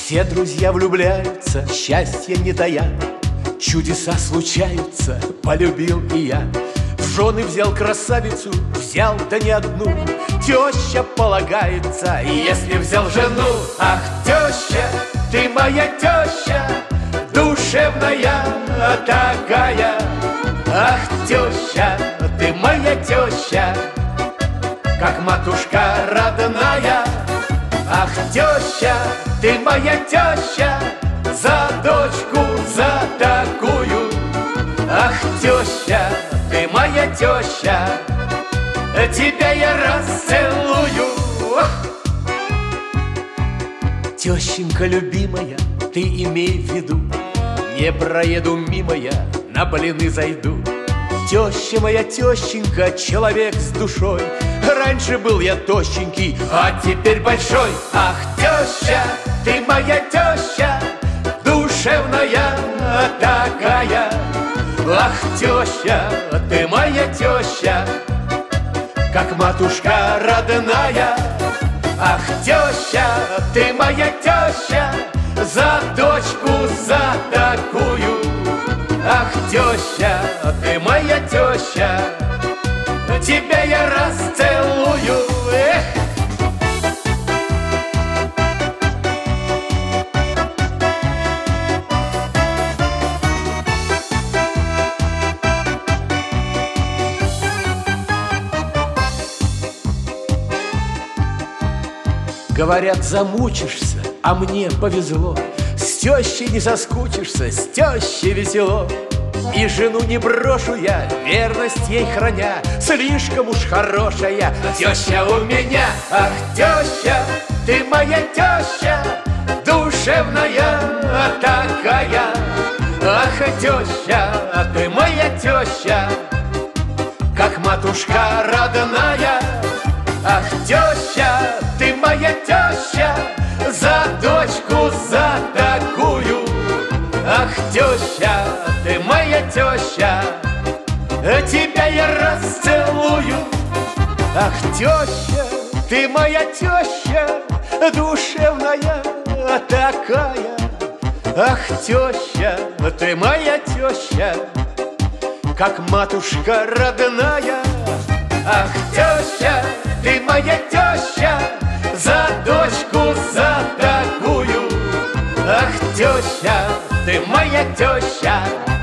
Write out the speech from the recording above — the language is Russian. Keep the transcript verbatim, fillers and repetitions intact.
Все друзья влюбляются, счастья не тая. Чудеса случаются, полюбил и я. В жены взял красавицу, взял да не одну. Теща полагается, если взял жену. Ах, теща, ты моя теща, душевная такая. Ах, теща, ты моя теща, как матушка родная. Ах, теща, ты моя теща, за дочку, за такую. Ах, теща, ты моя теща, тебя я расцелую. Тещенька любимая, ты имей в виду, не проеду мимо я, на блины зайду. Теща моя, тещенька, человек с душой. Раньше был я тощенький, а теперь большой. Ах, теща, ты моя теща, душевная такая. Ах, теща, ты моя теща, как матушка родная. Ах, теща, ты моя теща, за дочку, за такую. Ах, теща, ты моя теща, тебя я расцелую. Эх! Говорят, замучишься, а мне повезло. С тещей не соскучишься, с тещей весело. И жену не брошу я, верность ей храня, слишком уж хорошая теща у меня. Ах, теща, ты моя теща, душевная такая. Ах, теща, ты моя теща, как матушка родная. Ах, теща, ты моя теща, за дочку, за такую. Ах, теща, ты моя теща, тебя я расцелую. Ах, теща, ты моя теща, душевная такая. Ах, теща, ты моя теща, как матушка родная. Ах, теща, ты моя теща, за дочку, за такую. Ах, теща, ты моя теща,